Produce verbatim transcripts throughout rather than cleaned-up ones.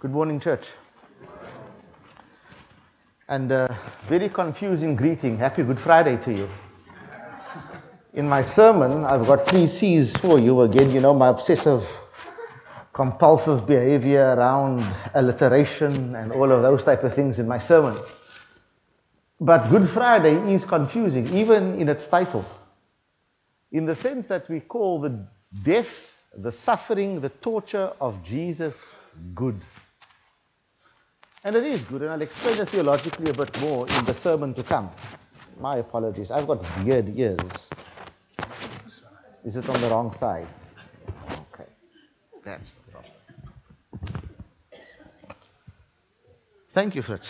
Good morning, church. And a very confusing greeting. Happy Good Friday to you. In my sermon, I've got three C's for you. Again, you know, my obsessive, compulsive behavior around alliteration and all of those type of things in my sermon. But Good Friday is confusing, even in its title. In the sense that we call the death, the suffering, the torture of Jesus good. And it is good, and I'll explain it theologically a bit more in the sermon to come. My apologies, I've got weird ears. Is it on the wrong side? Okay, that's wrong. Thank you, Fritz.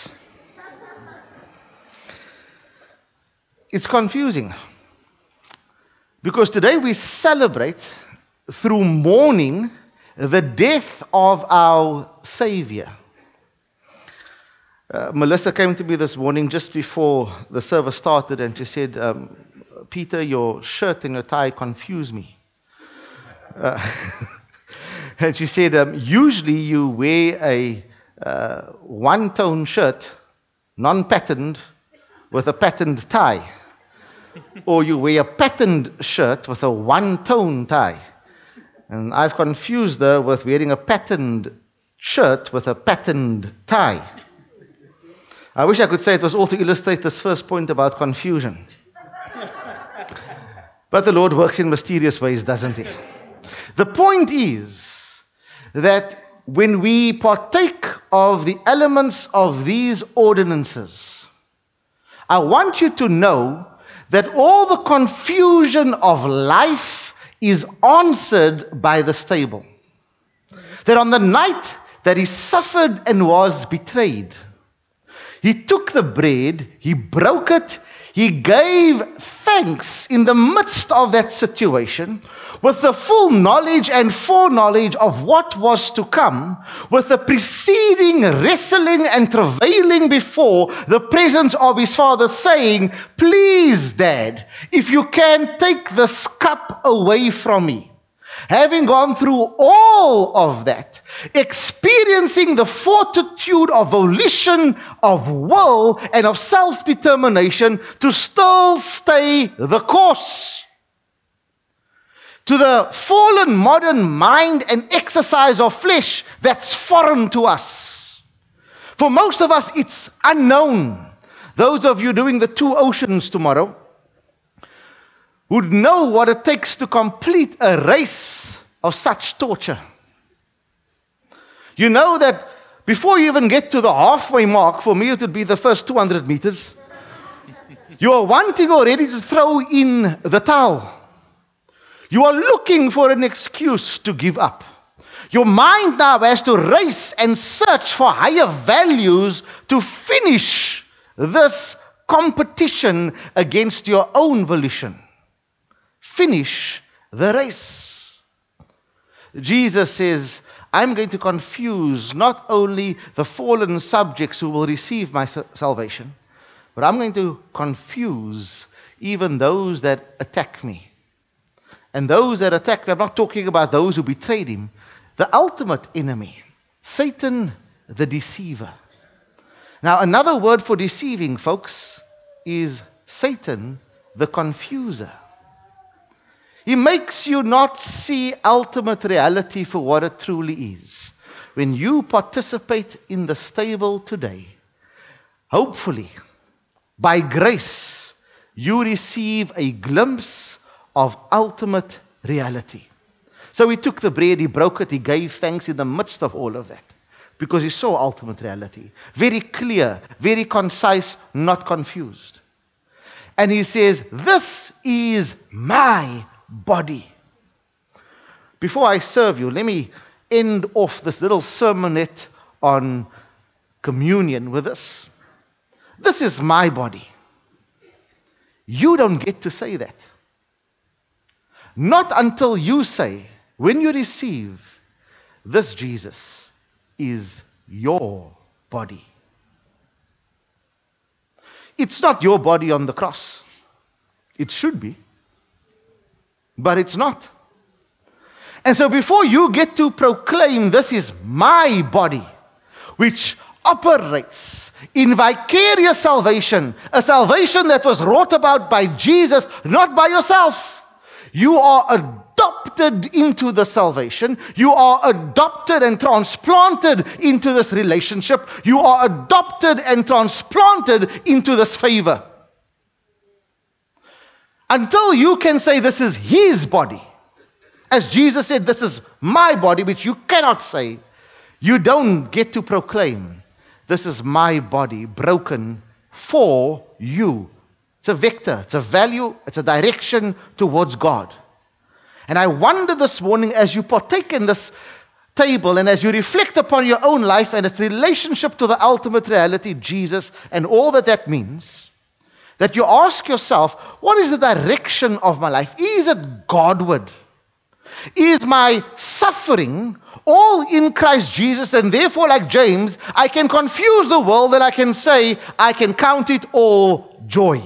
It's confusing, because today we celebrate, through mourning, the death of our Savior. Uh, Melissa came to me this morning just before the service started, and she said, um, Peter, your shirt and your tie confuse me. Uh, and she said, um, usually you wear a uh, one-tone shirt, non-patterned, with a patterned tie. Or you wear a patterned shirt with a one-tone tie. And I've confused her with wearing a patterned shirt with a patterned tie. I wish I could say it was all to illustrate this first point about confusion. But the Lord works in mysterious ways, doesn't He? The point is that when we partake of the elements of these ordinances, I want you to know that all the confusion of life is answered by the stable. That on the night that He suffered and was betrayed, He took the bread, He broke it, He gave thanks in the midst of that situation, with the full knowledge and foreknowledge of what was to come, with the preceding wrestling and travailing before the presence of His Father, saying, please, Dad, if you can, take this cup away from me. Having gone through all of that, experiencing the fortitude of volition, of will, and of self-determination to still stay the course. To the fallen modern mind and exercise of flesh, that's foreign to us. For most of us, it's unknown. Those of you doing the two oceans tomorrow would know what it takes to complete a race of such torture. You know that before you even get to the halfway mark, for me it would be the first two hundred meters, you are wanting already to throw in the towel. You are looking for an excuse to give up. Your mind now has to race and search for higher values to finish this competition against your own volition. Finish the race. Jesus says, I'm going to confuse not only the fallen subjects who will receive my salvation, but I'm going to confuse even those that attack me. And those that attack me, I'm not talking about those who betrayed Him, the ultimate enemy, Satan the deceiver. Now, another word for deceiving, folks, is Satan the confuser. He makes you not see ultimate reality for what it truly is. When you participate in the stable today, hopefully, by grace, you receive a glimpse of ultimate reality. So He took the bread, He broke it, He gave thanks in the midst of all of that, because He saw ultimate reality. Very clear, very concise, not confused. And He says, this is my body. Before I serve you, let me end off this little sermonette on communion with this. This is my body. You don't get to say that. Not until you say, when you receive, this Jesus is your body. It's not your body on the cross. It should be. But it's not. And so before you get to proclaim, this is my body, which operates in vicarious salvation, a salvation that was wrought about by Jesus, not by yourself. You are adopted into the salvation. You are adopted and transplanted into this relationship. You are adopted and transplanted into this favor. Until you can say this is His body, as Jesus said, this is my body, which you cannot say, you don't get to proclaim, this is my body broken for you. It's a vector, it's a value, it's a direction towards God. And I wonder this morning, as you partake in this table and as you reflect upon your own life and its relationship to the ultimate reality, Jesus, and all that that means, that you ask yourself, what is the direction of my life? Is it Godward? Is my suffering all in Christ Jesus, and therefore, like James, I can confuse the world and I can say, I can count it all joy.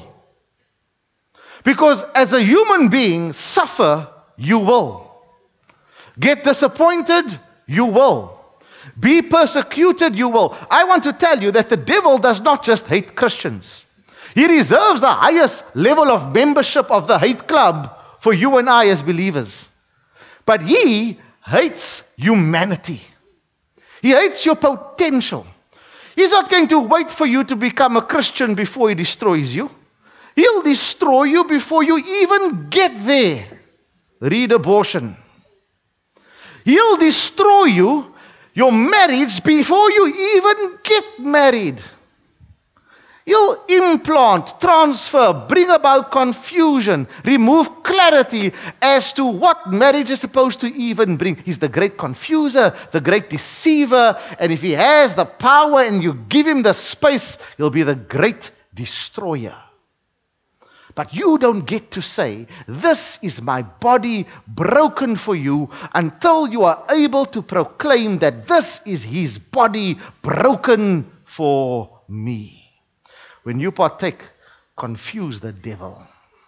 Because as a human being, suffer, you will. Get disappointed, you will. Be persecuted, you will. I want to tell you that the devil does not just hate Christians. He reserves the highest level of membership of the hate club for you and I as believers. But he hates humanity. He hates your potential. He's not going to wait for you to become a Christian before he destroys you. He'll destroy you before you even get there. Read abortion. He'll destroy you, your marriage, before you even get married. He'll implant, transfer, bring about confusion, remove clarity as to what marriage is supposed to even bring. He's the great confuser, the great deceiver, and if he has the power and you give him the space, he'll be the great destroyer. But you don't get to say, this is my body broken for you, until you are able to proclaim that this is his body broken for me. When you partake, confuse the devil.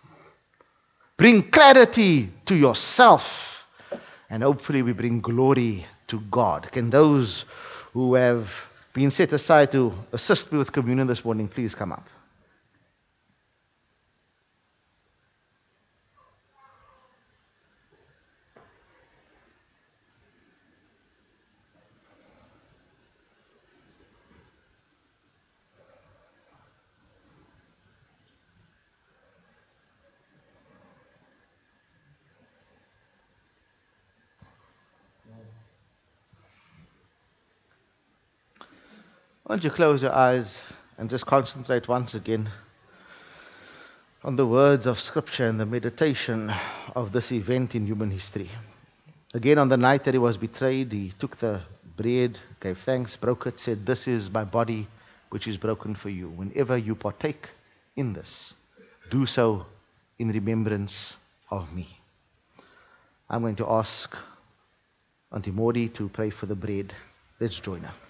Bring clarity to yourself. And hopefully we bring glory to God. Can those who have been set aside to assist me with communion this morning, please come up. Why don't you close your eyes and just concentrate once again on the words of Scripture and the meditation of this event in human history. Again, on the night that he was betrayed, he took the bread, gave thanks, broke it, said, this is my body which is broken for you. Whenever you partake in this, do so in remembrance of me. I'm going to ask Auntie Maudie to pray for the bread. Let's join her.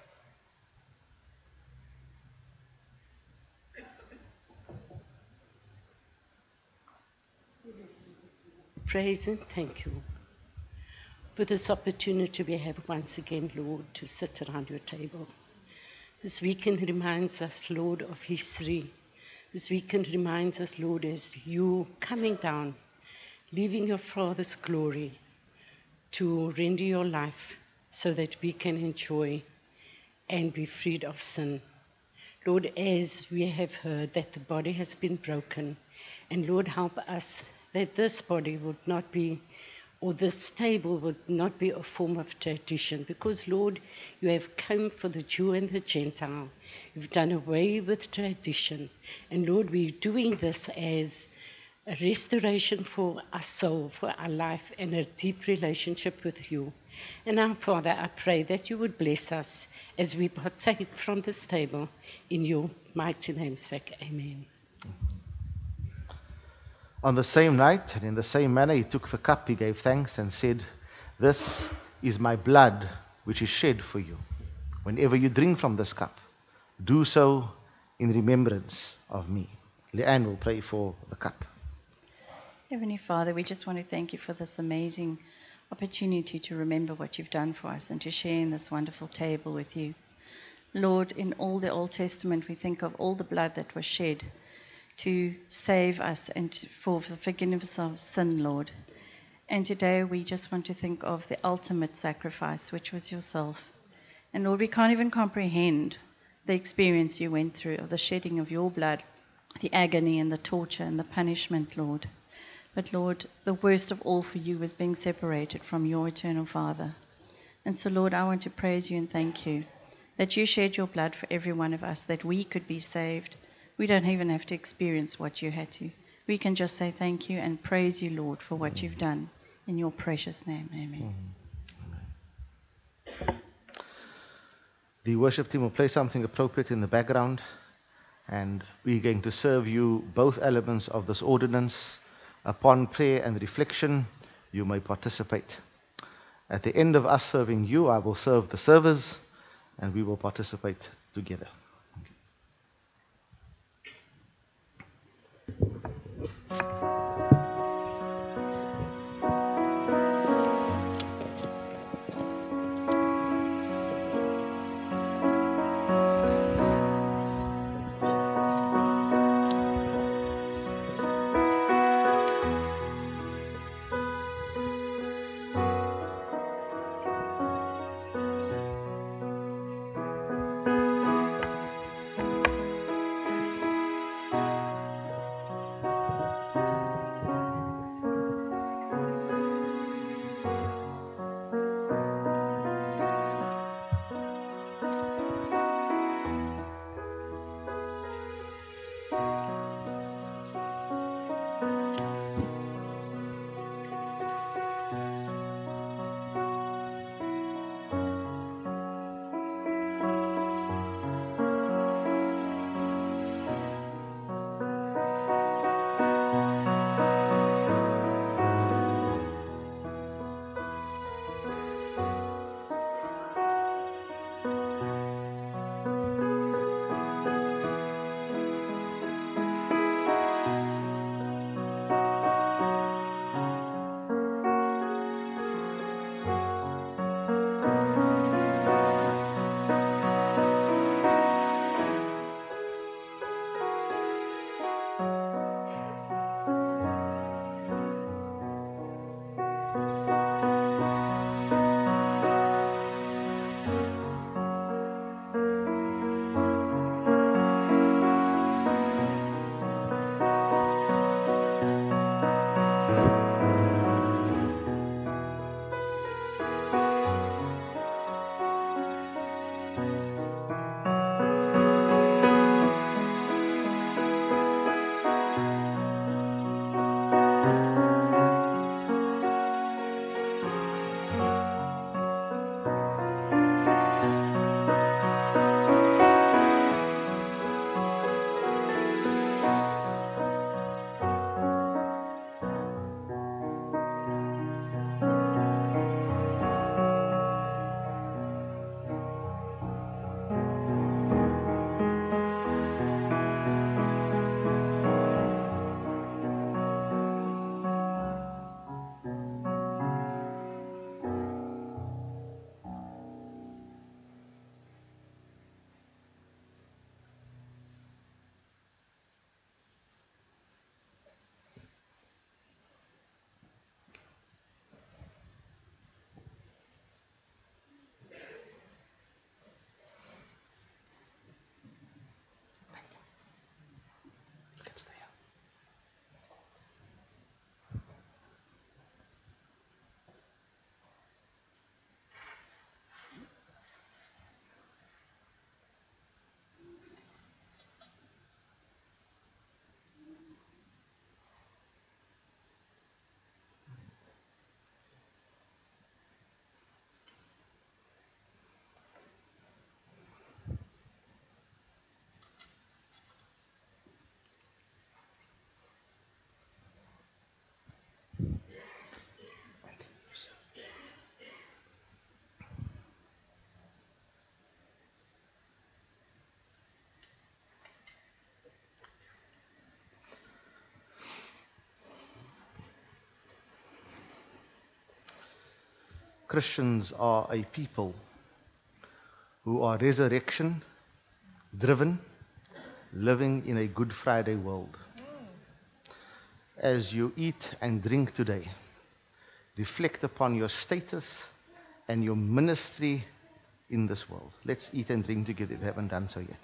Praise and thank you for this opportunity we have once again, Lord, to sit around your table. This weekend reminds us, Lord, of history. This weekend reminds us, Lord, as you coming down, leaving your Father's glory to render your life so that we can enjoy and be freed of sin. Lord, as we have heard that the body has been broken, and Lord, help us that this body would not be, or this table would not be a form of tradition. Because, Lord, you have come for the Jew and the Gentile. You've done away with tradition. And, Lord, we're doing this as a restoration for our soul, for our life, and a deep relationship with you. And now, Father, I pray that you would bless us as we partake from this table. In your mighty name's sake, amen. On the same night, and in the same manner, he took the cup, he gave thanks, and said, this is my blood, which is shed for you. Whenever you drink from this cup, do so in remembrance of me. Leanne will pray for the cup. Heavenly Father, we just want to thank you for this amazing opportunity to remember what you've done for us and to share in this wonderful table with you. Lord, in all the Old Testament, we think of all the blood that was shed to save us and to, for the forgiveness of sin, Lord. And today we just want to think of the ultimate sacrifice, which was yourself. And Lord, we can't even comprehend the experience you went through of the shedding of your blood, the agony and the torture and the punishment, Lord. But Lord, the worst of all for you was being separated from your eternal Father. And so, Lord, I want to praise you and thank you that you shed your blood for every one of us, that we could be saved. We don't even have to experience what you had to. We can just say thank you and praise you, Lord, for what you've done. In your precious name, amen. The worship team will play something appropriate in the background, and we're going to serve you both elements of this ordinance. Upon prayer and reflection, you may participate. At the end of us serving you, I will serve the servers, and we will participate together. Christians are a people who are resurrection driven, living in a Good Friday world. As you eat and drink today, reflect upon your status and your ministry in this world. Let's eat and drink together if you haven't done so yet.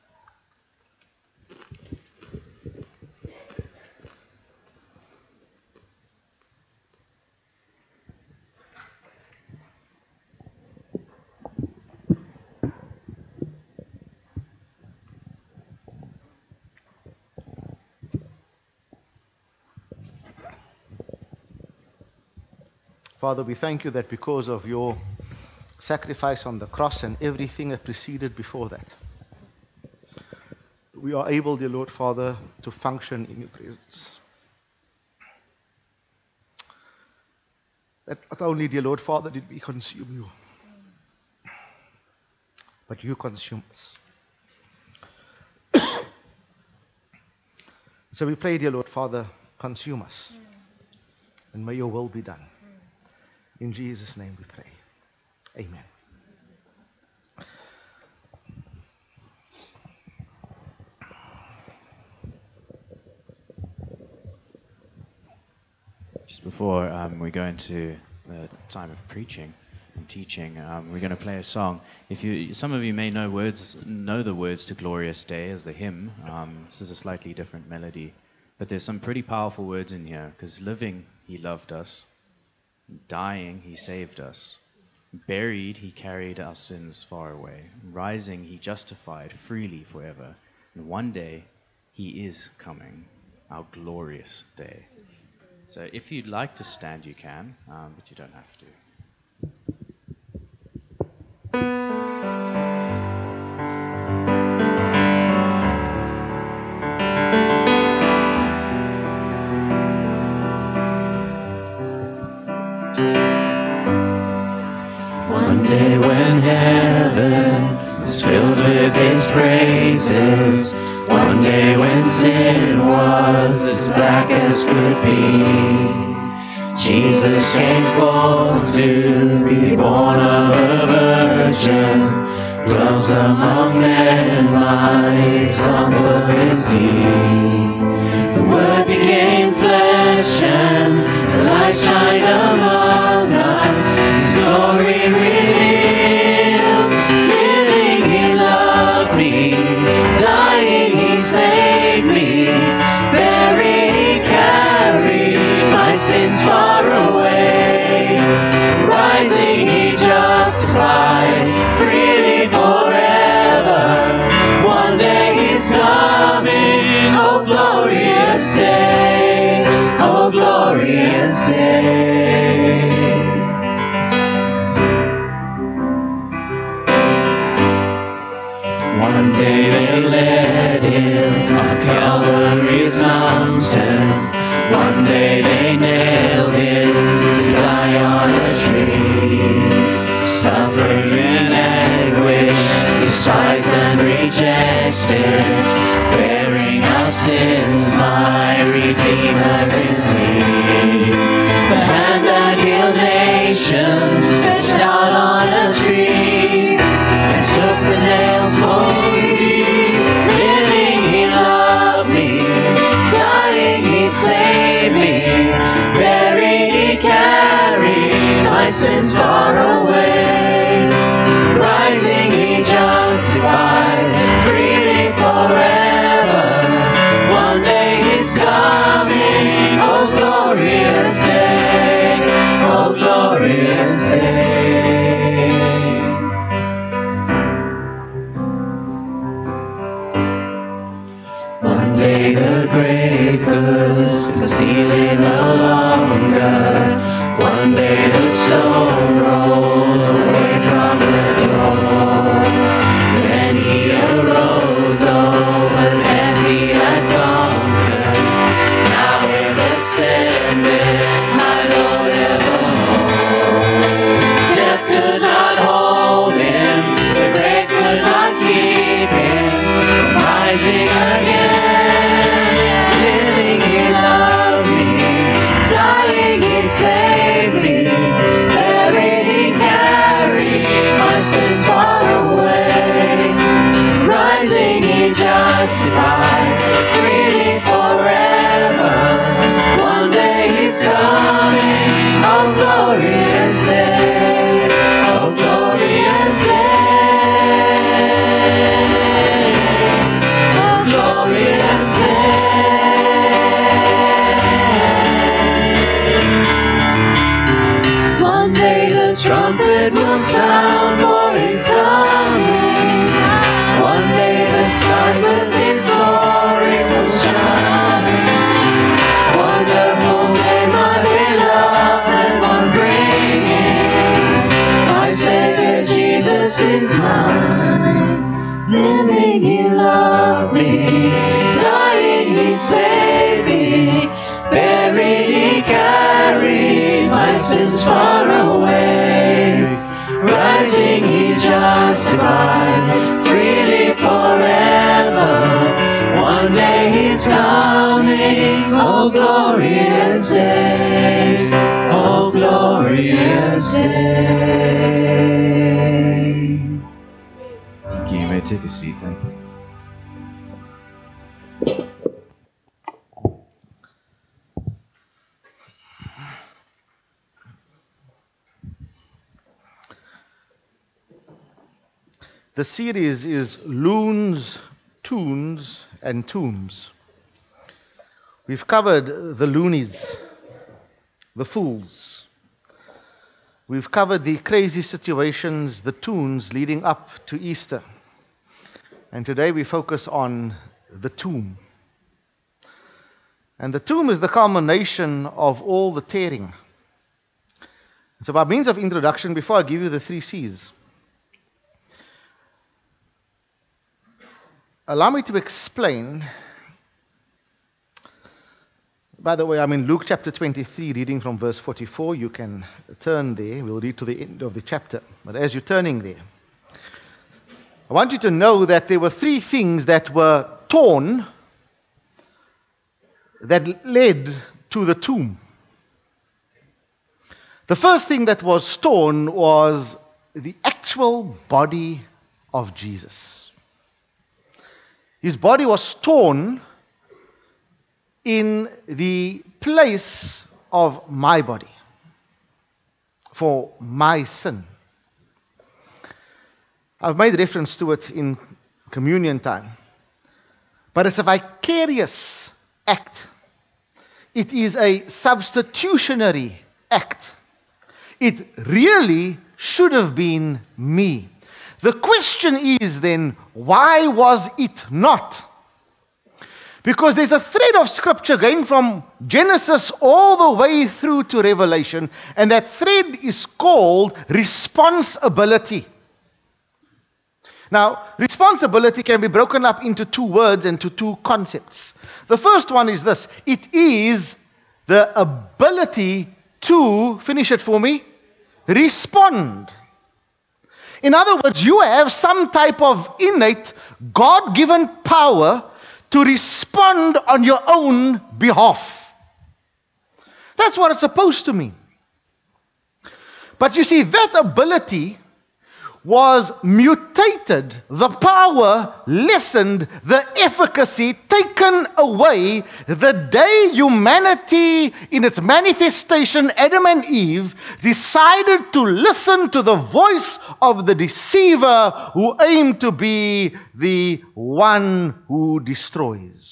Father, we thank you that because of your sacrifice on the cross and everything that preceded before that, we are able, dear Lord Father, to function in your presence. That not only, dear Lord Father, did we consume you, but you consume us. So we pray, dear Lord Father, consume us, and may your will be done. In Jesus' name we pray. Amen. Just before um, we go into the time of preaching and teaching, um, we're going to play a song. If you, some of you may know words, know the words to "Glorious Day" as the hymn. Um, this is a slightly different melody, but there's some pretty powerful words in here. Because living, He loved us. Dying, He saved us. Buried, He carried our sins far away. Rising, He justified freely forever. And one day, He is coming, our glorious day. So if you'd like to stand, you can, um, but you don't have to. Day when heaven was filled with His praises, one day when sin was as black as could be, Jesus came forth to be born of a virgin, dwelt among men, life humble as He. The Word became flesh and the light shined among us, His glory revealed. Calvary's mountain, one day they nailed Him to die on a tree. Suffering in anguish, despised and rejected, bearing our sins, my Redeemer is He. The hand that healed nations stretched out on a tree and took the nails for me. Sins far away, rising He justified, freely forever. One day He's coming, oh glorious day, oh glorious day. One day the grave could conceal it no longer. One day the stone rolled away from the door. Then He arose over death He had conquered. Now we're ascended, my Lord evermore. Death could not hold Him, the grave could not keep Him from rising again. Living Living, He loved me. Dying, He saved me. Buried, He carried my sins far away. Rising, He justified freely forever. One day He's coming, oh glorious day, oh glorious day. Thank you. You may take a seat. Thank you. The series is Loons, Tunes, and Tombs. We've covered the loonies, the fools. We've covered the crazy situations, the tunes leading up to Easter. And today we focus on the tomb. And the tomb is the culmination of all the tearing. So by means of introduction, before I give you the three C's, allow me to explain. By the way, I'm in Luke chapter twenty-three, reading from verse forty-four. You can turn there. We'll read to the end of the chapter. But as you're turning there, I want you to know that there were three things that were torn that led to the tomb. The first thing that was torn was the actual body of Jesus. His body was torn in the place of my body for my sin. I've made reference to it in communion time. But it's a vicarious act. It is a substitutionary act. It really should have been me. The question is then, why was it not? Because there's a thread of scripture going from Genesis all the way through to Revelation, and that thread is called responsibility. Now, responsibility can be broken up into two words and to two concepts. The first one is this: it is the ability to, finish it for me, respond. In other words, you have some type of innate, God-given power to respond on your own behalf. That's what it's supposed to mean. But you see, that ability was mutated, the power lessened, the efficacy taken away the day humanity, in its manifestation, Adam and Eve, decided to listen to the voice of the deceiver who aimed to be the one who destroys.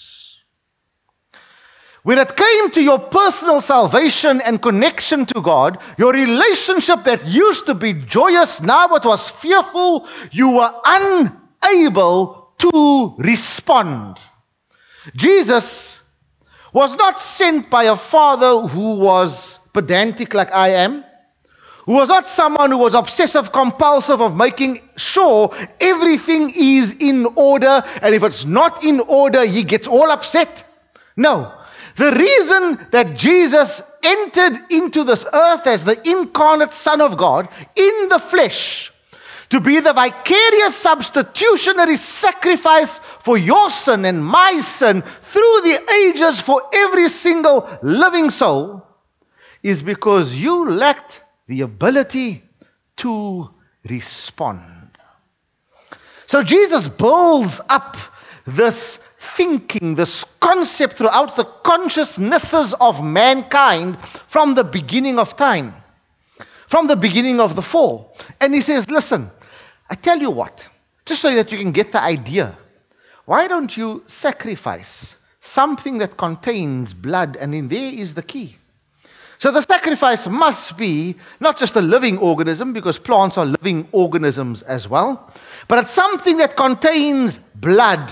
When it came to your personal salvation and connection to God, your relationship that used to be joyous, now it was fearful, you were unable to respond. Jesus was not sent by a father who was pedantic like I am, who was not someone who was obsessive compulsive of making sure everything is in order, and if it's not in order, he gets all upset. No. The reason that Jesus entered into this earth as the incarnate Son of God in the flesh, to be the vicarious substitutionary sacrifice for your sin and my sin through the ages for every single living soul, is because you lacked the ability to respond. So Jesus builds up this thinking, this concept throughout the consciousnesses of mankind from the beginning of time, from the beginning of the fall. And he says, listen, I tell you what, just so that you can get the idea, why don't you sacrifice something that contains blood? And in there is the key. So the sacrifice must be not just a living organism, because plants are living organisms as well, but it's something that contains blood.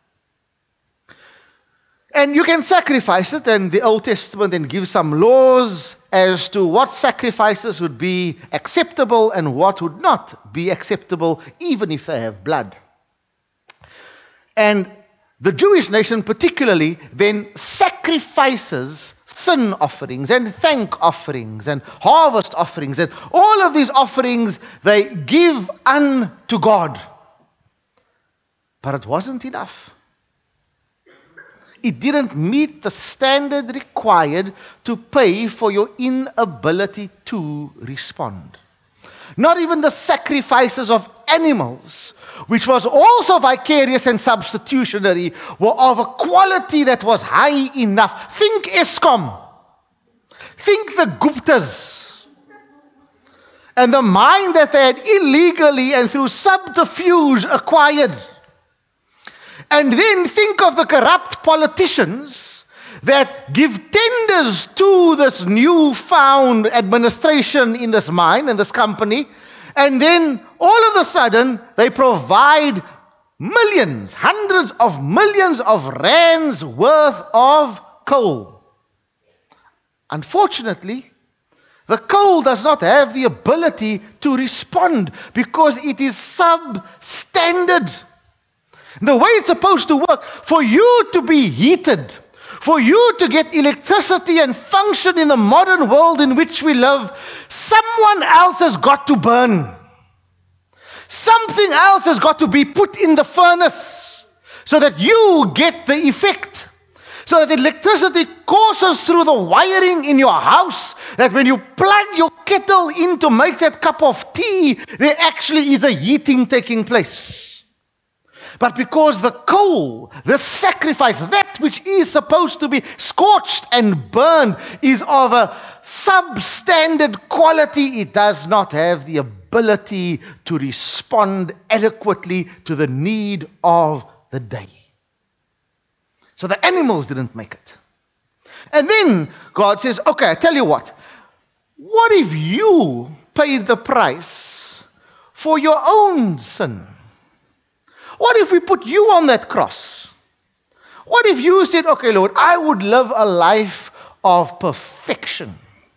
And you can sacrifice it, and the Old Testament then gives some laws as to what sacrifices would be acceptable and what would not be acceptable, even if they have blood. And the Jewish nation particularly then sacrifices sin offerings and thank offerings and harvest offerings, and all of these offerings they give unto God. But it wasn't enough. It didn't meet the standard required to pay for your inability to respond. Not even the sacrifices of animals, which was also vicarious and substitutionary, were of a quality that was high enough. Think ESCOM. Think the Guptas. And the mine that they had illegally and through subterfuge acquired. And then think of the corrupt politicians that give tenders to this newfound administration in this mine and this company, and then all of a sudden they provide millions, hundreds of millions of rands worth of coal. Unfortunately, the coal does not have the ability to respond because it is substandard. The way it's supposed to work, for you to be heated, for you to get electricity and function in the modern world in which we live, someone else has got to burn. Something else has got to be put in the furnace so that you get the effect. So that electricity courses through the wiring in your house, that when you plug your kettle in to make that cup of tea, there actually is a heating taking place. But because the coal, the sacrifice, that which is supposed to be scorched and burned, is of a substandard quality, it does not have the ability to respond adequately to the need of the day. So the animals didn't make it. And then God says, okay, I tell you what. What if you paid the price for your own sin? What if we put you on that cross? What if you said, okay, Lord, I would live a life of perfection.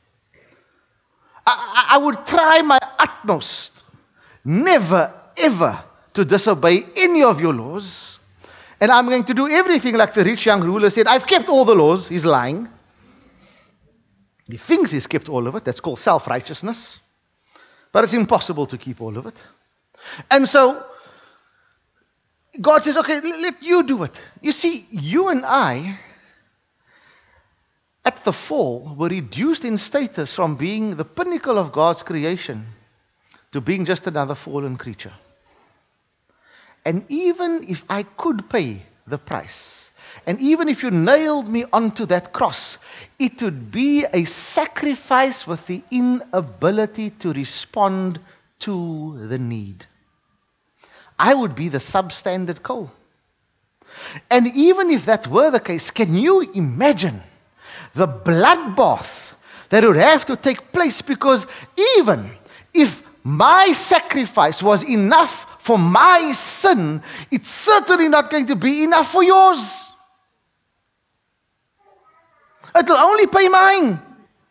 I, I, I would try my utmost never, ever to disobey any of your laws. And I'm going to do everything like the rich young ruler said. I've kept all the laws. He's lying. He thinks he's kept all of it. That's called self-righteousness. But it's impossible to keep all of it. And so God says, okay, let you do it. You see, you and I, at the fall, were reduced in status from being the pinnacle of God's creation to being just another fallen creature. And even if I could pay the price, and even if you nailed me onto that cross, it would be a sacrifice with the inability to respond to the need. I would be the substandard coal. And even if that were the case, can you imagine the bloodbath that would have to take place? Because even if my sacrifice was enough for my sin, it's certainly not going to be enough for yours. It'll only pay mine.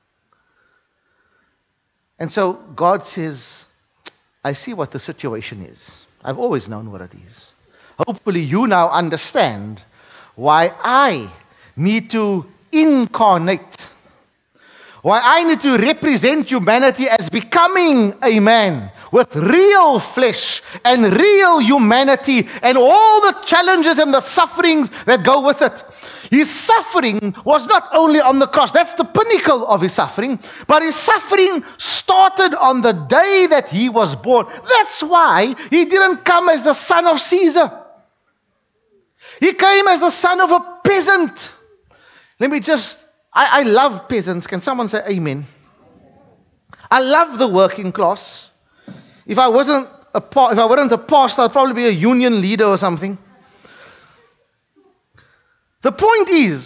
And so God says, I see what the situation is. I've always known what it is. Hopefully you now understand why I need to incarnate. Why I need to represent humanity as becoming a man with real flesh and real humanity and all the challenges and the sufferings that go with it. His suffering was not only on the cross, that's the pinnacle of his suffering, but his suffering started on the day that he was born. That's why he didn't come as the son of Caesar. He came as the son of a peasant. Let me just, I, I love peasants. Can someone say amen? I love the working class. If I wasn't a if I weren't a pastor, I'd probably be a union leader or something. The point is,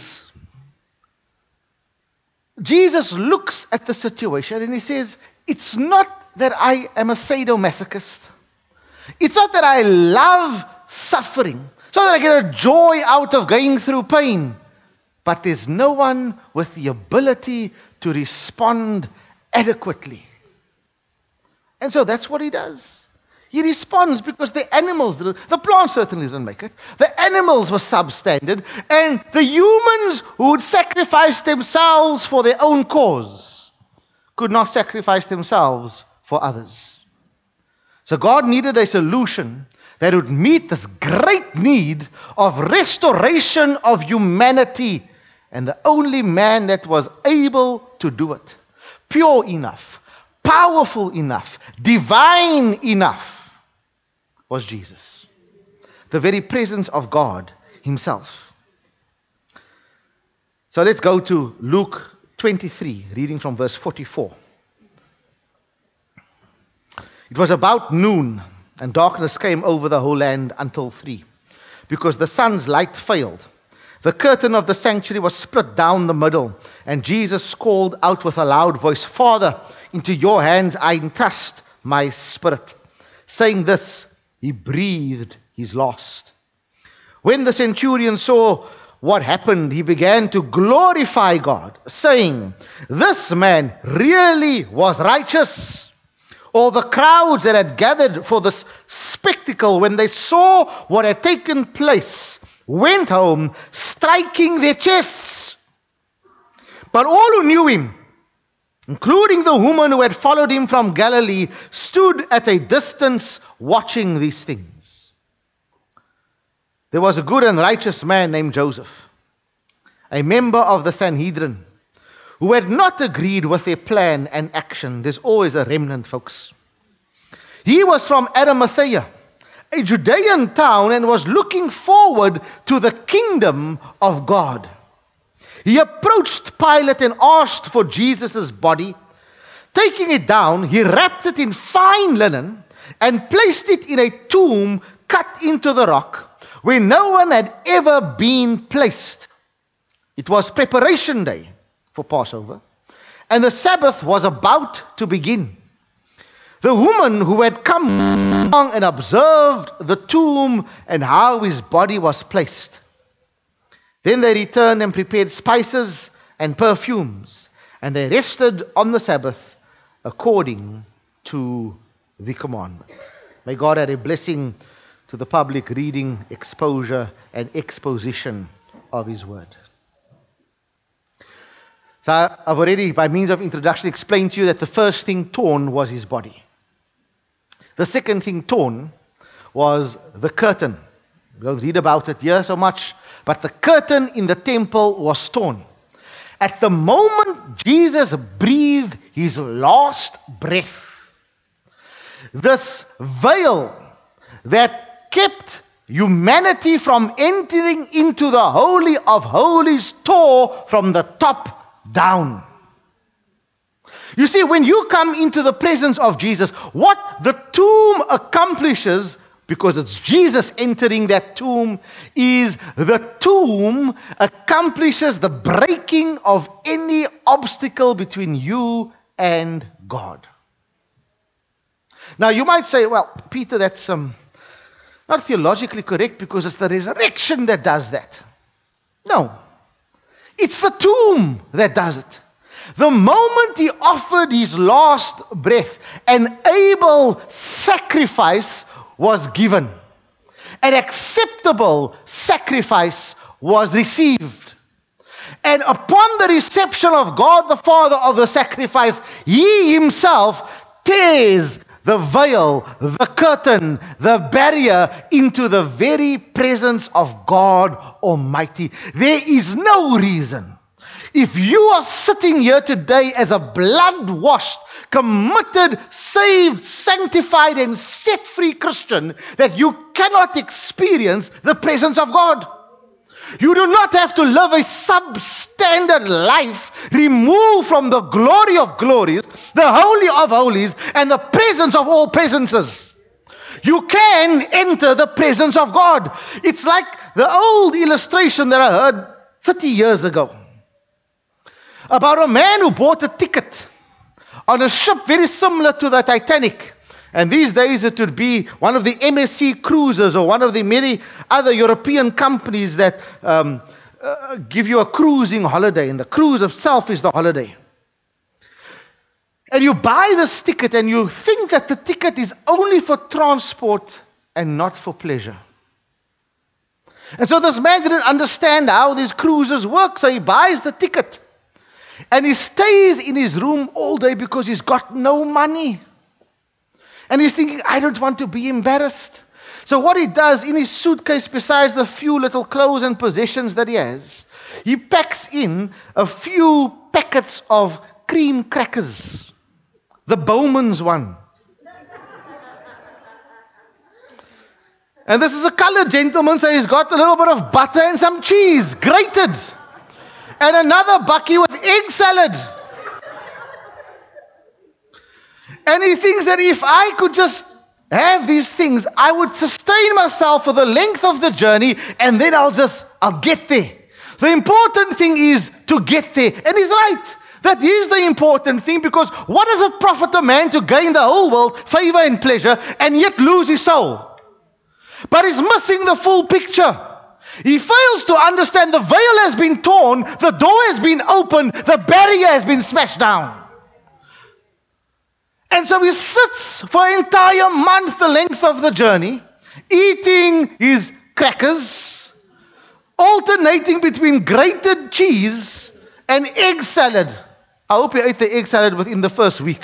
Jesus looks at the situation and he says, it's not that I am a sadomasochist. It's not that I love suffering. It's not that I get a joy out of going through pain. But there's no one with the ability to respond adequately. And so that's what he does. He responds because the animals didn't. The plants certainly didn't make it. The animals were substandard. And the humans who would sacrifice themselves for their own cause could not sacrifice themselves for others. So God needed a solution that would meet this great need of restoration of humanity. And the only man that was able to do it, pure enough, powerful enough, divine enough, was Jesus. The very presence of God himself. So let's go to Luke twenty-three, reading from verse forty-four. It was about noon, and darkness came over the whole land until three, because the sun's light failed. The curtain of the sanctuary was split down the middle, and Jesus called out with a loud voice, "Father, into your hands I entrust my spirit." Saying this, he breathed his last. When the centurion saw what happened, he began to glorify God, saying, "This man really was righteous." All the crowds that had gathered for this spectacle, when they saw what had taken place, went home striking their chests. But all who knew him, including the woman who had followed him from Galilee, stood at a distance watching these things. There was a good and righteous man named Joseph, a member of the Sanhedrin, who had not agreed with their plan and action. There's always a remnant, folks. He was from Arimathea, a Judean town, and was looking forward to the kingdom of God. He approached Pilate and asked for Jesus' body. Taking it down, he wrapped it in fine linen and placed it in a tomb cut into the rock where no one had ever been placed. It was preparation day for Passover, and the Sabbath was about to begin. The woman who had come along and observed the tomb and how his body was placed. Then they returned and prepared spices and perfumes, and they rested on the Sabbath according to the commandment. May God add a blessing to the public reading, exposure, and exposition of his word. So I've already, by means of introduction, explained to you that the first thing torn was his body. The second thing torn was the curtain. We don't read about it here so much, but the curtain in the temple was torn. At the moment Jesus breathed his last breath, this veil that kept humanity from entering into the Holy of Holies tore from the top down. You see, when you come into the presence of Jesus, what the tomb accomplishes, because it's Jesus entering that tomb, is the tomb accomplishes the breaking of any obstacle between you and God. Now you might say, well, Peter, that's um, not theologically correct because it's the resurrection that does that. No. It's the tomb that does it. The moment he offered his last breath, an able sacrifice was given. An acceptable sacrifice was received. And upon the reception of God the Father of the sacrifice, he himself tears the veil, the curtain, the barrier into the very presence of God Almighty. There is no reason, if you are sitting here today as a blood-washed, committed, saved, sanctified, and set-free Christian, that you cannot experience the presence of God. You do not have to live a substandard life, removed from the glory of glories, the holy of holies, and the presence of all presences. You can enter the presence of God. It's like the old illustration that I heard thirty years ago about a man who bought a ticket on a ship very similar to the Titanic. And these days it would be one of the M S C cruises or one of the many other European companies that um, uh, give you a cruising holiday. And the cruise itself is the holiday. And you buy this ticket and you think that the ticket is only for transport and not for pleasure. And so this man didn't understand how these cruises work, so he buys the ticket. And he stays in his room all day because he's got no money. And he's thinking, I don't want to be embarrassed. So what he does in his suitcase, besides the few little clothes and possessions that he has, he packs in a few packets of cream crackers. The Bowman's one. And this is a colored gentleman, so he's got a little bit of butter and some cheese, grated. And another bucky with egg salad. And he thinks that if I could just have these things, I would sustain myself for the length of the journey, and then I'll just, I'll get there. The important thing is to get there. And he's right. That is the important thing, because what does it profit a man to gain the whole world, favor and pleasure, and yet lose his soul? But he's missing the full picture. He fails to understand the veil has been torn, the door has been opened, the barrier has been smashed down. And so he sits for an entire month, the length of the journey, eating his crackers, alternating between grated cheese and egg salad. I hope he ate the egg salad within the first week.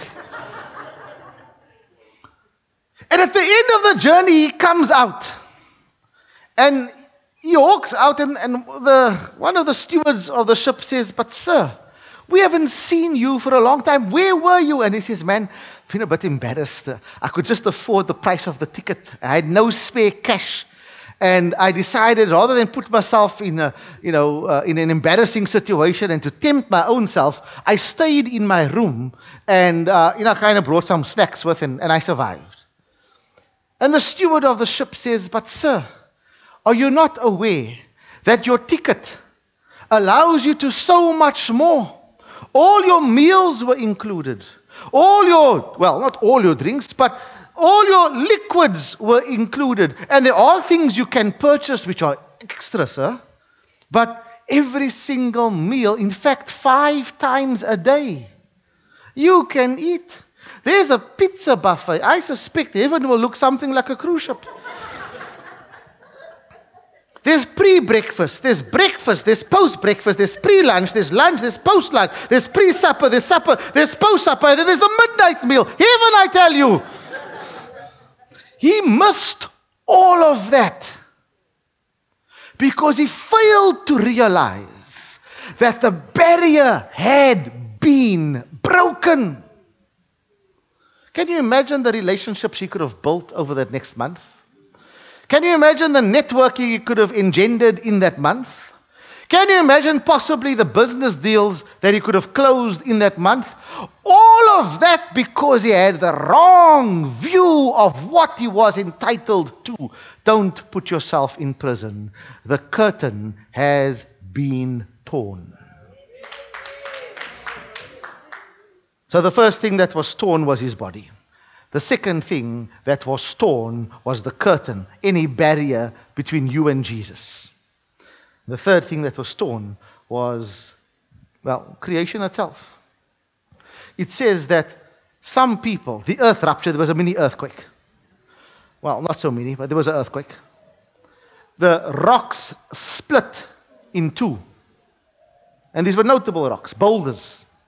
And at the end of the journey, he comes out. And he walks out, and, and the, one of the stewards of the ship says, but sir, we haven't seen you for a long time. Where were you? And he says, man, I've been a bit embarrassed. I could just afford the price of the ticket. I had no spare cash. And I decided, rather than put myself in a, you know, uh, in an embarrassing situation and to tempt my own self, I stayed in my room and, uh, you know, kind of brought some snacks with, and, and I survived. And the steward of the ship says, but sir, are you not aware that your ticket allows you to so much more? All your meals were included. All your, well, not all your drinks, but all your liquids were included. And there are things you can purchase which are extra, sir. But every single meal, in fact, five times a day, you can eat. There's a pizza buffet. I suspect heaven will look something like a cruise ship. There's pre-breakfast, there's breakfast, there's post-breakfast, there's pre-lunch, there's lunch, there's post-lunch, there's pre-supper, there's supper, there's post-supper, and then there's the midnight meal. Heaven, I tell you. He missed all of that because he failed to realize that the barrier had been broken. Can you imagine the relationships he could have built over that next month? Can you imagine the networking he could have engendered in that month? Can you imagine possibly the business deals that he could have closed in that month? All of that because he had the wrong view of what he was entitled to. Don't put yourself in prison. The curtain has been torn. So the first thing that was torn was his body. The second thing that was torn was the curtain, any barrier between you and Jesus. The third thing that was torn was, well, creation itself. It says that some people, the earth ruptured, there was a mini earthquake. Well, not so many, but there was an earthquake. The rocks split in two. And these were notable rocks, boulders.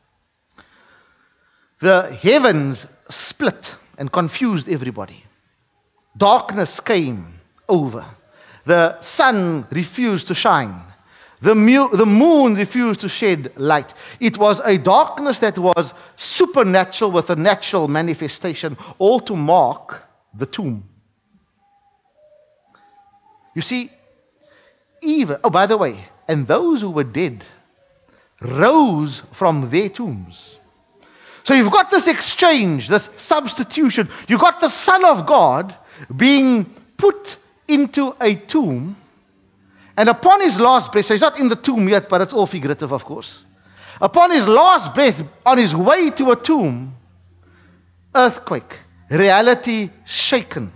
The heavens split and confused everybody. Darkness came over. The sun refused to shine. The, mu- the moon refused to shed light. It was a darkness that was supernatural with a natural manifestation, all to mark the tomb. You see, even, oh, by the way, and those who were dead rose from their tombs. So you've got this exchange, this substitution. You've got the Son of God being put into a tomb, and upon his last breath, so he's not in the tomb yet, but it's all figurative, of course. Upon his last breath, on his way to a tomb, earthquake, reality shaken,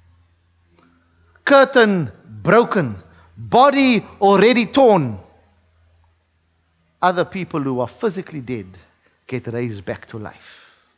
curtain broken, body already torn. Other people who are physically dead get raised back to life.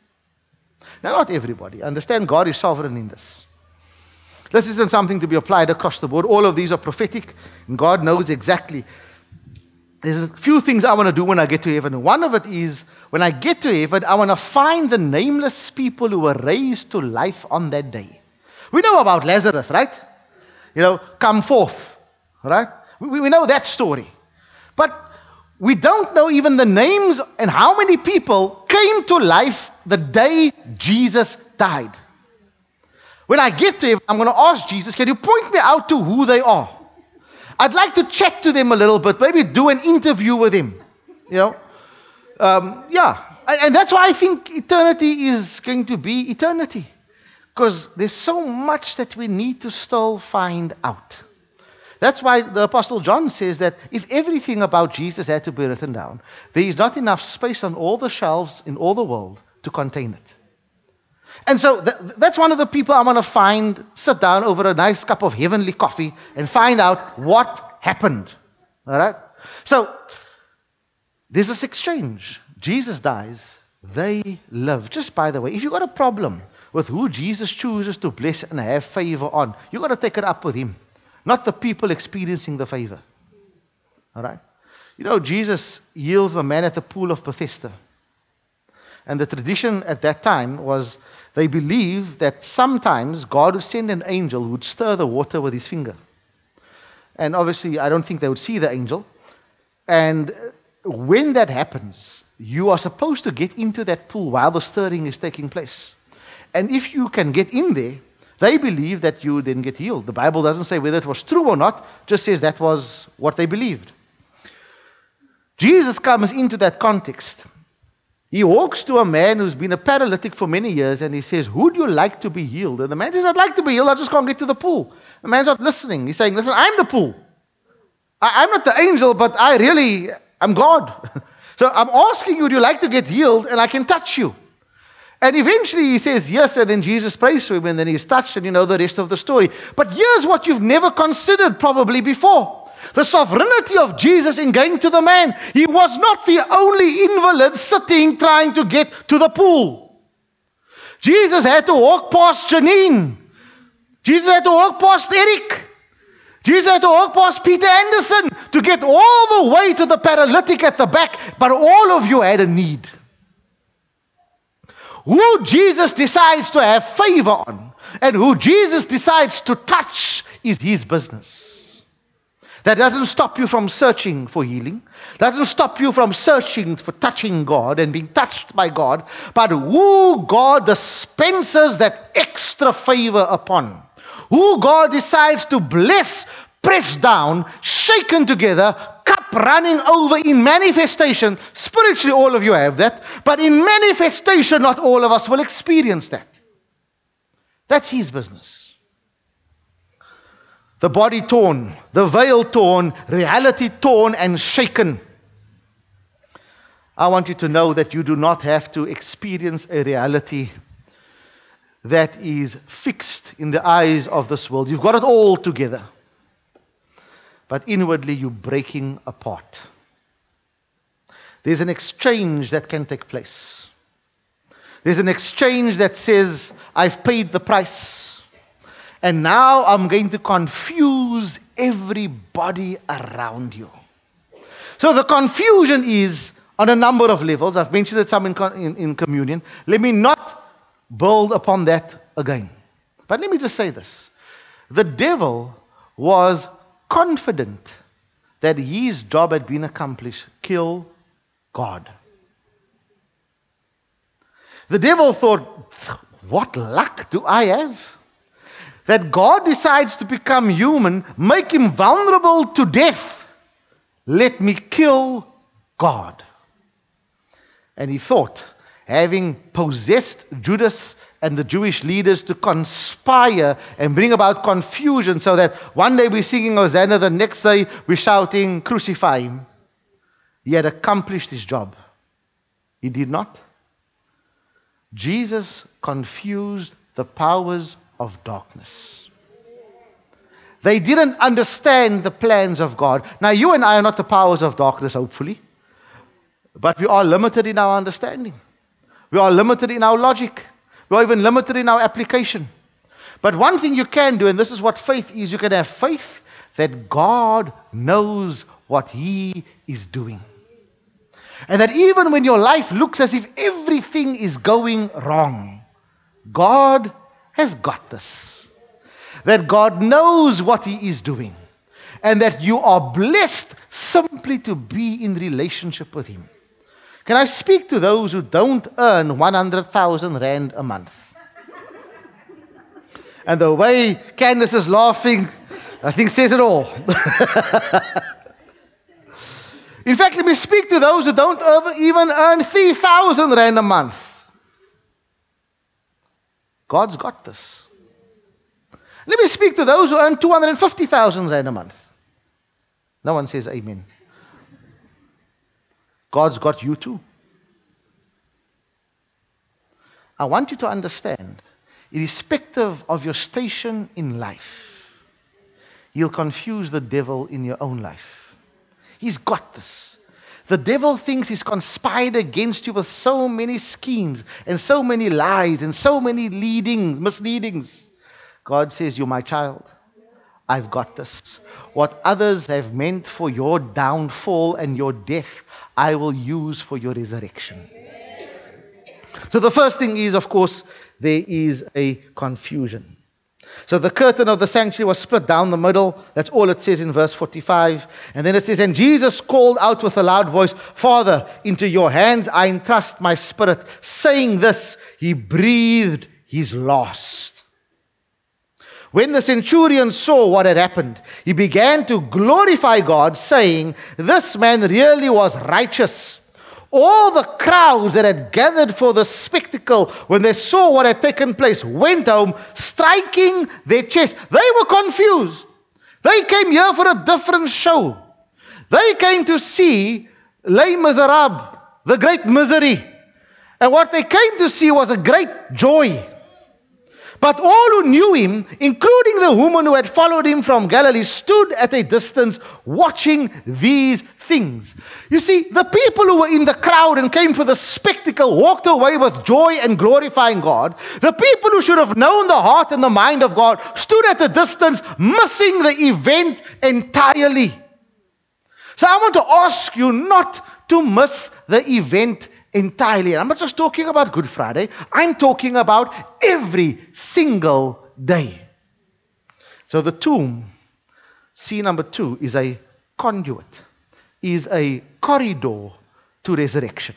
Now, not everybody. Understand, God is sovereign in this. This isn't something to be applied across the board. All of these are prophetic, and God knows exactly. There's a few things I want to do when I get to heaven. One of it is, when I get to heaven, I want to find the nameless people who were raised to life on that day. We know about Lazarus, right? You know, come forth, right? We, we know that story. But we don't know even the names and how many people came to life the day Jesus died. When I get to heaven, I'm going to ask Jesus, can you point me out to who they are? I'd like to chat to them a little bit, maybe do an interview with him. You know, um, yeah. And, and that's why I think eternity is going to be eternity. Because there's so much that we need to still find out. That's why the Apostle John says that if everything about Jesus had to be written down, there is not enough space on all the shelves in all the world to contain it. And so th- that's one of the people I want to find, sit down over a nice cup of heavenly coffee and find out what happened. All right? So there's this exchange. Jesus dies, they live. Just by the way, if you've got a problem with who Jesus chooses to bless and have favor on, you've got to take it up with him, not the people experiencing the favor. All right? You know, Jesus heals a man at the pool of Bethesda. And the tradition at that time was they believed that sometimes God would send an angel who would stir the water with his finger. And obviously, I don't think they would see the angel. And when that happens, you are supposed to get into that pool while the stirring is taking place. And if you can get in there, they believe that you then get healed. The Bible doesn't say whether it was true or not, just says that was what they believed. Jesus comes into that context. He walks to a man who's been a paralytic for many years and he says, would you like to be healed? And the man says, I'd like to be healed, I just can't get to the pool. The man's not listening. He's saying, listen, I'm the pool. I, I'm not the angel, but I really am God. So I'm asking you, would you like to get healed? And I can touch you. And eventually he says yes, and then Jesus prays to him, and then he's touched, and you know the rest of the story. But here's what you've never considered probably before. The sovereignty of Jesus in going to the man. He was not the only invalid sitting trying to get to the pool. Jesus had to walk past Janine. Jesus had to walk past Eric. Jesus had to walk past Peter Anderson to get all the way to the paralytic at the back. But all of you had a need. Who Jesus decides to have favor on and who Jesus decides to touch is his business. That doesn't stop you from searching for healing. Doesn't stop you from searching for touching God and being touched by God. But who God dispenses that extra favor upon. Who God decides to bless, press down, shaken together, cup running over in manifestation. Spiritually all of you have that. But in manifestation not all of us will experience that. That's his business. The body torn, the veil torn, reality torn and shaken. I want you to know that you do not have to experience a reality that is fixed in the eyes of this world. You've got it all together. But inwardly you're breaking apart. There's an exchange that can take place. There's an exchange that says, I've paid the price. And now I'm going to confuse everybody around you. So the confusion is on a number of levels. I've mentioned it some in, in, in communion. Let me not build upon that again. But let me just say this. The devil was confident that his job had been accomplished. Kill God. The devil thought, what luck do I have? That God decides to become human, make him vulnerable to death. Let me kill God. And he thought, having possessed Judas and the Jewish leaders to conspire and bring about confusion so that one day we're singing Hosanna, the next day we're shouting, crucify him. He had accomplished his job. He did not. Jesus confused the powers of darkness. They didn't understand the plans of God. Now you and I are not the powers of darkness, hopefully. But we are limited in our understanding. We are limited in our logic. We are even limited in our application. But one thing you can do, and this is what faith is, you can have faith that God knows what He is doing. And that even when your life looks as if everything is going wrong, God has got this. That God knows what He is doing. And that you are blessed simply to be in relationship with Him. Can I speak to those who don't earn one hundred thousand rand a month? And the way Candace is laughing, I think says it all. In fact, let me speak to those who don't even earn three thousand rand a month. God's got this. Let me speak to those who earn two hundred fifty thousand rand a month. No one says amen. God's got you too. I want you to understand, irrespective of your station in life, you'll confuse the devil in your own life. He's got this. The devil thinks he's conspired against you with so many schemes and so many lies and so many leadings, misleadings. God says, you're my child. I've got this. What others have meant for your downfall and your death, I will use for your resurrection. So the first thing is, of course, there is a confusion. So the curtain of the sanctuary was split down the middle. That's all it says in verse forty-five. And then it says, and Jesus called out with a loud voice, Father, into your hands I entrust my spirit. Saying this, he breathed his last. When the centurion saw what had happened, he began to glorify God, saying, this man really was righteous. All the crowds that had gathered for the spectacle, when they saw what had taken place, went home, striking their chests. They were confused. They came here for a different show. They came to see Les Miserables, the great misery. And what they came to see was a great joy. But all who knew him, including the woman who had followed him from Galilee, stood at a distance watching these things. You see, the people who were in the crowd and came for the spectacle walked away with joy and glorifying God. The people who should have known the heart and the mind of God stood at a distance, missing the event entirely. So I want to ask you not to miss the event entirely. I'm not just talking about Good Friday. I'm talking about every single day. So the tomb, C number two, is a conduit, is a corridor to resurrection.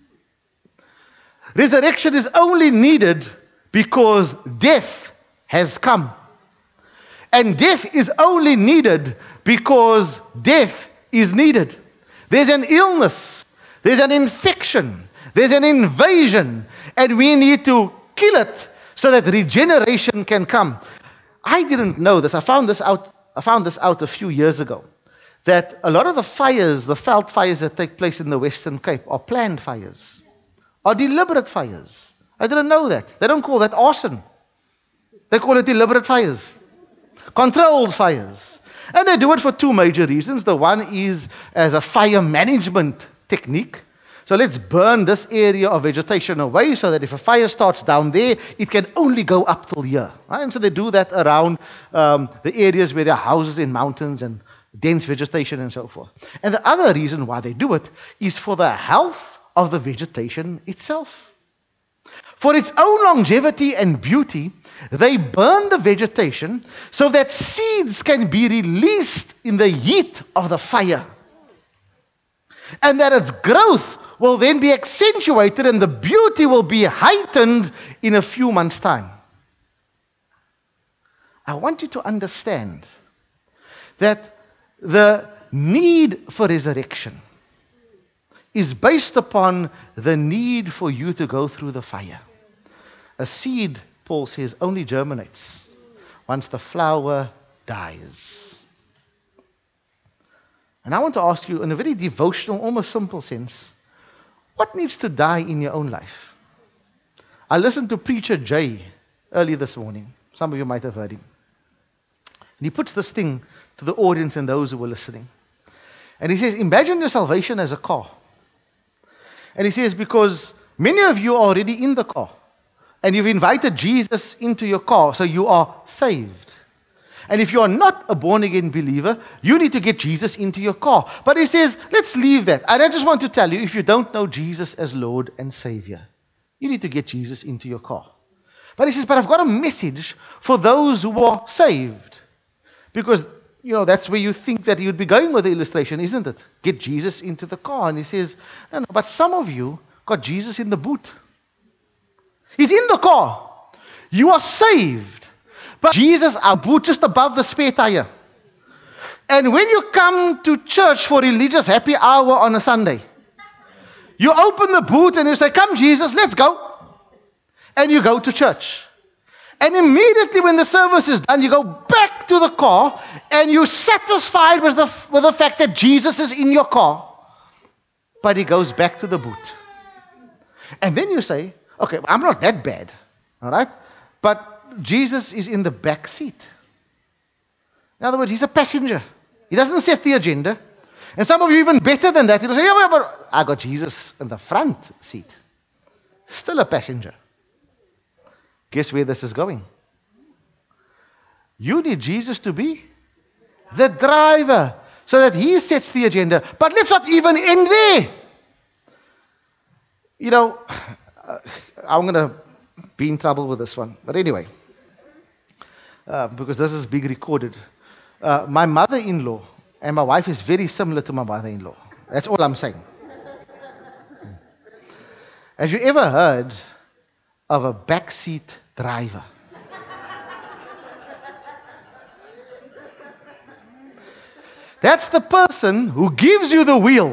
Resurrection is only needed because death has come. And death is only needed because death is needed. There's an illness. There's an infection. There's an invasion. And we need to kill it so that regeneration can come. I didn't know this. I found this out, I found this out a few years ago. That a lot of the fires, the veld fires that take place in the Western Cape are planned fires. Are deliberate fires. I didn't know that. They don't call that arson. They call it deliberate fires. Controlled fires. And they do it for two major reasons. The one is as a fire management technique. So let's burn this area of vegetation away so that if a fire starts down there, it can only go up till here. Right? And so they do that around um, the areas where there are houses in mountains and dense vegetation and so forth. And the other reason why they do it is for the health of the vegetation itself. For its own longevity and beauty, they burn the vegetation so that seeds can be released in the heat of the fire. And that its growth will then be accentuated and the beauty will be heightened in a few months' time. I want you to understand that the need for resurrection is based upon the need for you to go through the fire. A seed, Paul says, only germinates once the flower dies. And I want to ask you in a very devotional, almost simple sense, what needs to die in your own life? I listened to Preacher Jay early this morning. Some of you might have heard him. And he puts this thing to the audience and those who were listening. And he says, imagine your salvation as a car. And he says, because many of you are already in the car. and you've invited Jesus into your car, so you are saved. And if you are not a born-again believer, you need to get Jesus into your car. But he says, let's leave that. And I just want to tell you, if you don't know Jesus as Lord and Savior, you need to get Jesus into your car. But he says, but I've got a message for those who are saved. Because, you know, that's where you think that you'd be going with the illustration, isn't it? Get Jesus into the car. And he says, no, no, but some of you got Jesus in the boot. He's in the car. You are saved. But Jesus, our boot just above the spare tire. And when you come to church for religious happy hour on a Sunday, you open the boot and you say, come Jesus, let's go. And you go to church. And immediately when the service is done, you go back to the car and you're satisfied with the, with the fact that Jesus is in your car. But he goes back to the boot. And then you say, okay, I'm not that bad. All right? But Jesus is in the back seat. In other words, he's a passenger. He doesn't set the agenda. And some of you even better than that. You'll say, yeah, but I got Jesus in the front seat. Still a passenger. Guess where this is going? You need Jesus to be the driver so that he sets the agenda. But let's not even end there. You know, I'm going to be in trouble with this one. But anyway, uh, because this is being recorded. Uh, my mother-in-law and my wife is very similar to my mother-in-law. That's all I'm saying. Have you ever heard of a backseat driver? That's the person who gives you the wheel.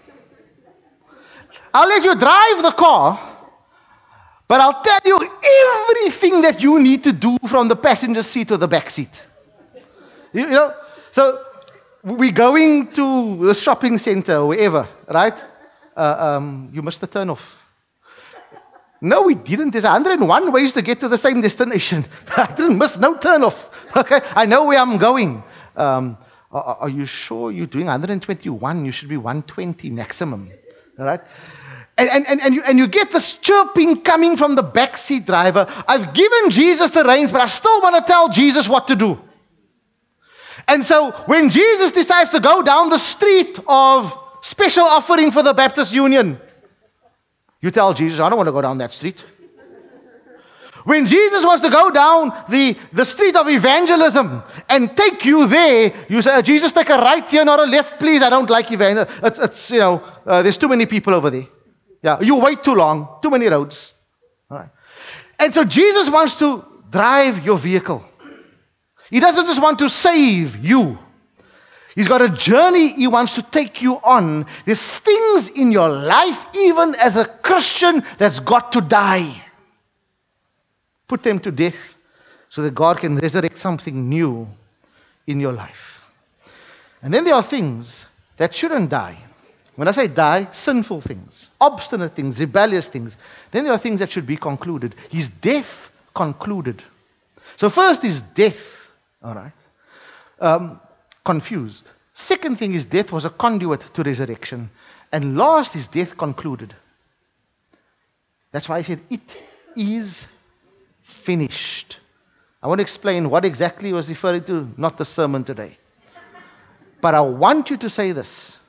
I'll let you drive the car, but I'll tell you everything that you need to do from the passenger seat to the back seat. You, you know, so we're going to the shopping center or wherever, right? Uh, um, you must turn off. No, we didn't. There's one hundred and one ways to get to the same destination. I didn't miss no turn off. Okay, I know where I'm going. Um, are, are you sure you're doing one hundred twenty-one? You should be one hundred twenty maximum. All right? And, and, and, and, you, and you get this chirping coming from the backseat driver. I've given Jesus the reins, but I still want to tell Jesus what to do. And so when Jesus decides to go down the street of special offering for the Baptist Union, you tell Jesus, I don't want to go down that street. When Jesus wants to go down the, the street of evangelism and take you there, you say, Jesus, take a right here, not a left, please. I don't like evangelism. It's, it's, you know, uh, there's too many people over there. Yeah, you wait too long, too many roads. All right. And so Jesus wants to drive your vehicle. He doesn't just want to save you. He's got a journey he wants to take you on. There's things in your life, even as a Christian, that's got to die. Put them to death so that God can resurrect something new in your life. And then there are things that shouldn't die. When I say die, sinful things, obstinate things, rebellious things. Then there are things that should be concluded. His death concluded. So first is death. All right. Um, confused. Second thing is death was a conduit to resurrection. And last is death concluded. That's why I said it is finished. I want to explain what exactly he was referring to, not the sermon today. But I want you to say this.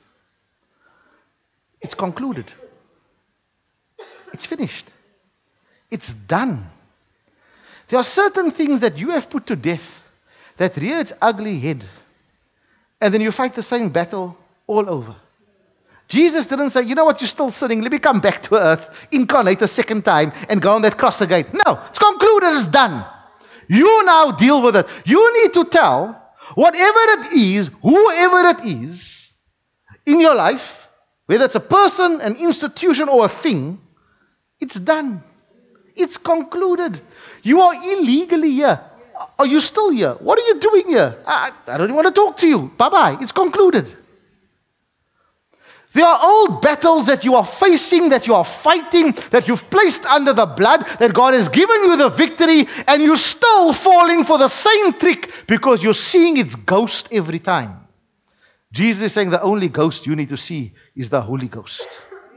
It's concluded. It's finished. It's done. There are certain things that you have put to death that rear its ugly head. And then you fight the same battle all over. Jesus didn't say, you know what, you're still sinning. Let me come back to earth, incarnate a second time, and go on that cross again. No, it's concluded, it's done. You now deal with it. You need to tell whatever it is, whoever it is, in your life, whether it's a person, an institution, or a thing, it's done. It's concluded. You are illegally here. Are you still here? What are you doing here? I, I don't even want to talk to you. Bye-bye. It's concluded. There are old battles that you are facing, that you are fighting, that you've placed under the blood, that God has given you the victory, and you're still falling for the same trick because you're seeing its ghost every time. Jesus is saying the only ghost you need to see is the Holy Ghost.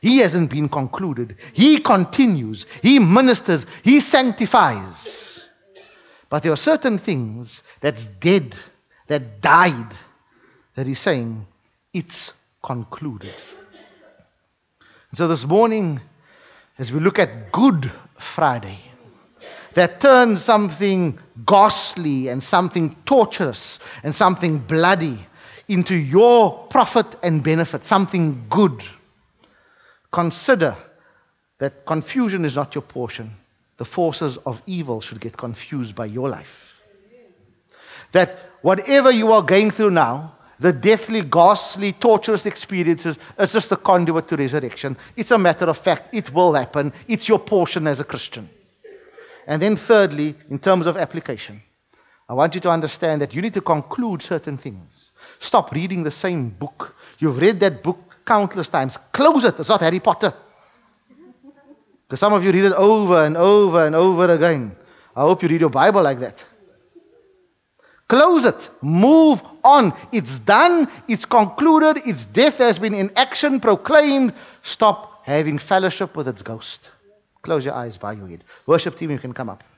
He hasn't been concluded. He continues. He ministers. He sanctifies. But there are certain things that's dead, that died, that he's saying, it's concluded. So this morning, as we look at Good Friday, that turns something ghastly and something torturous and something bloody into your profit and benefit, something good. Consider that confusion is not your portion. The forces of evil should get confused by your life. That whatever you are going through now, the deathly, ghastly, torturous experiences, it's just a conduit to resurrection. It's a matter of fact. It will happen. It's your portion as a Christian. And then thirdly, in terms of application, I want you to understand that you need to conclude certain things. Stop reading the same book. You've read that book countless times. Close it. It's not Harry Potter. Because some of you read it over and over and over again. I hope you read your Bible like that. Close it. Move on. It's done. It's concluded. Its death has been in action, proclaimed. Stop having fellowship with its ghost. Close your eyes, bow your head. Worship team, you can come up.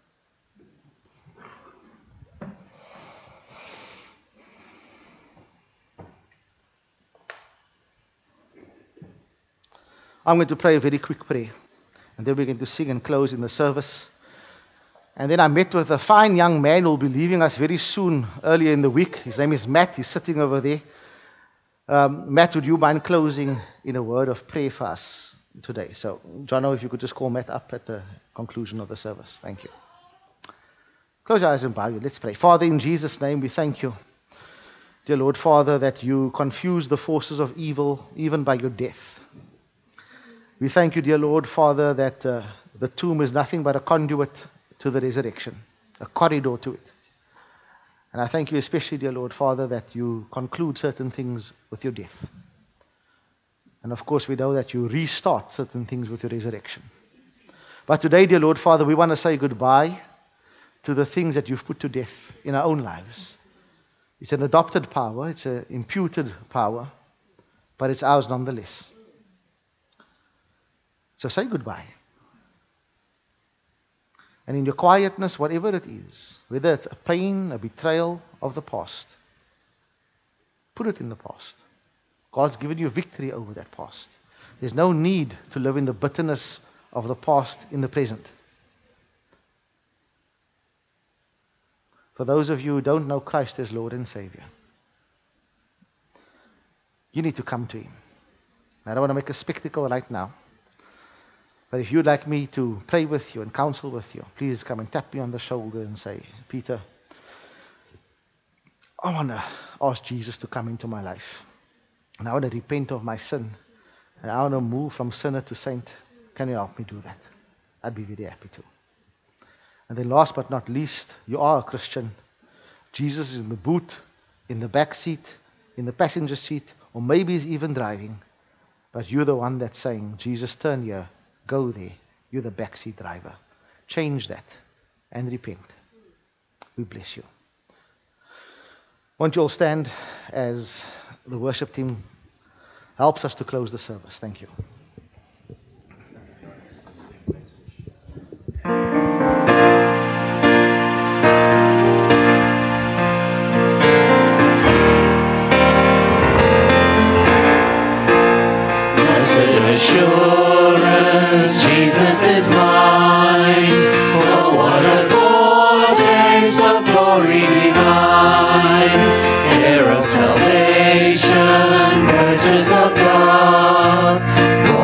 I'm going to pray a very quick prayer. And then we're going to sing and close in the service. And then I met with a fine young man who will be leaving us very soon, earlier in the week. His name is Matt. He's sitting over there. Um, Matt, would you mind closing in a word of prayer for us today? So, Jono, if you could just call Matt up at the conclusion of the service. Thank you. Close your eyes and bow you. Let's pray. Father, in Jesus' name, we thank you, dear Lord, Father, that you confuse the forces of evil even by your death. We thank you, dear Lord, Father, that uh, the tomb is nothing but a conduit to the resurrection, a corridor to it. And I thank you especially, dear Lord, Father, that you conclude certain things with your death. And of course, we know that you restart certain things with your resurrection. But today, dear Lord, Father, we want to say goodbye to the things that you've put to death in our own lives. It's an adopted power, it's an imputed power, but it's ours nonetheless. So say goodbye. And in your quietness, whatever it is, whether it's a pain, a betrayal of the past, put it in the past. God's given you victory over that past. There's no need to live in the bitterness of the past in the present. For those of you who don't know Christ as Lord and Savior, you need to come to Him. I don't want to make a spectacle right now. But if you'd like me to pray with you and counsel with you, please come and tap me on the shoulder and say, Peter, I want to ask Jesus to come into my life. And I want to repent of my sin. And I want to move from sinner to saint. Can you help me do that? I'd be very happy to. And then last but not least, you are a Christian. Jesus is in the boot, in the back seat, in the passenger seat, or maybe he's even driving. But you're the one that's saying, Jesus, turn here. Go there. You're the backseat driver. Change that and repent. We bless you. Won't you all stand as the worship team helps us to close the service? Thank you. Salvation, purchase of God.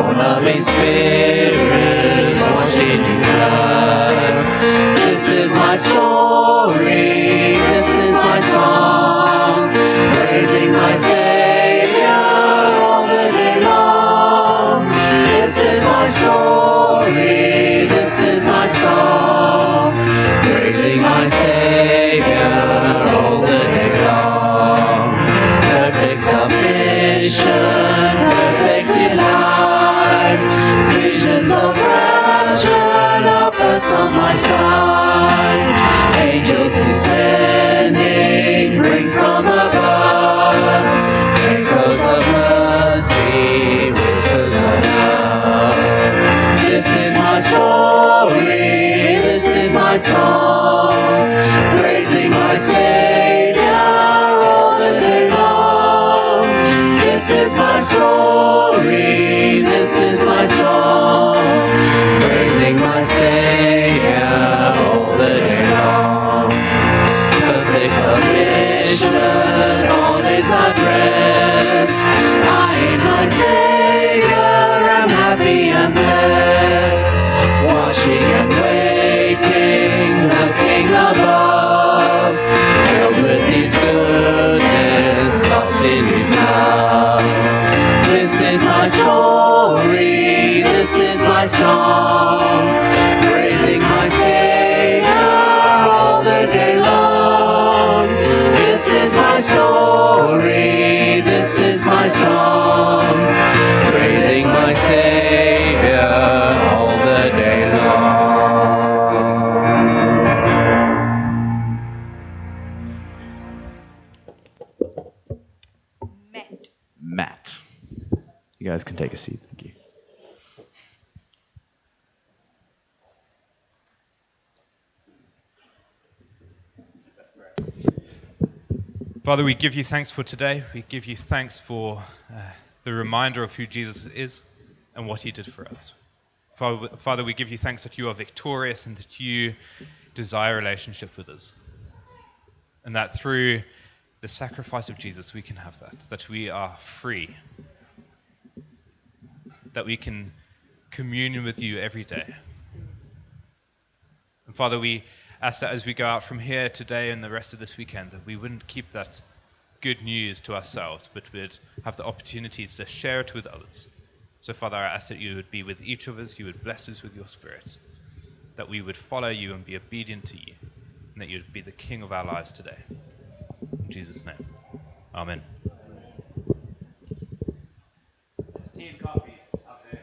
guys can take a seat. Thank you. Father, we give you thanks for today. We give you thanks for uh, the reminder of who Jesus is and what he did for us. Father, Father, we give you thanks that you are victorious and that you desire a relationship with us. And that through the sacrifice of Jesus, we can have that. That we are free. That we can commune with you every day. And Father, we ask that as we go out from here today and the rest of this weekend, that we wouldn't keep that good news to ourselves, but we'd have the opportunities to share it with others. So Father, I ask that you would be with each of us, you would bless us with your Spirit, that we would follow you and be obedient to you, and that you would be the King of our lives today. In Jesus' name, amen.